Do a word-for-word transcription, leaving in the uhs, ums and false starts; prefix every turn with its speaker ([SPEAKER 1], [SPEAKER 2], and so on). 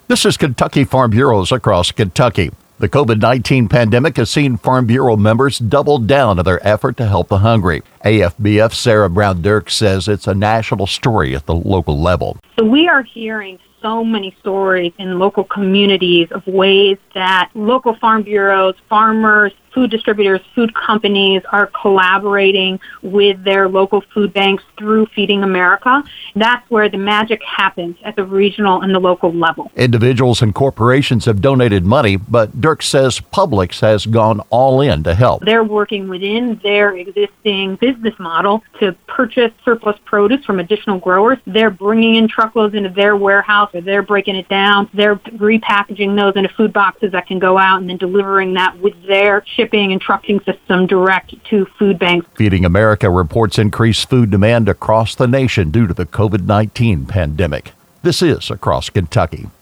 [SPEAKER 1] This is Kentucky Farm Bureaus across Kentucky. The COVID nineteen pandemic has seen Farm Bureau members double down on their effort to help the hungry. A F B F Sarah Brown Dirk says it's a national story at the local level.
[SPEAKER 2] So we are hearing so many stories in local communities of ways that local farm bureaus, farmers, food distributors, food companies are collaborating with their local food banks through Feeding America. That's where the magic happens at the regional and the local level.
[SPEAKER 1] Individuals and corporations have donated money, but Dirk says Publix has gone all in to help.
[SPEAKER 2] They're working within their existing business model to purchase surplus produce from additional growers. They're bringing in truckloads into their warehouse, or they're breaking it down. They're repackaging those into food boxes that can go out and then delivering that with their shipping and trucking system direct to food banks.
[SPEAKER 1] Feeding America reports increased food demand across the nation due to the COVID nineteen pandemic. This is Across Kentucky.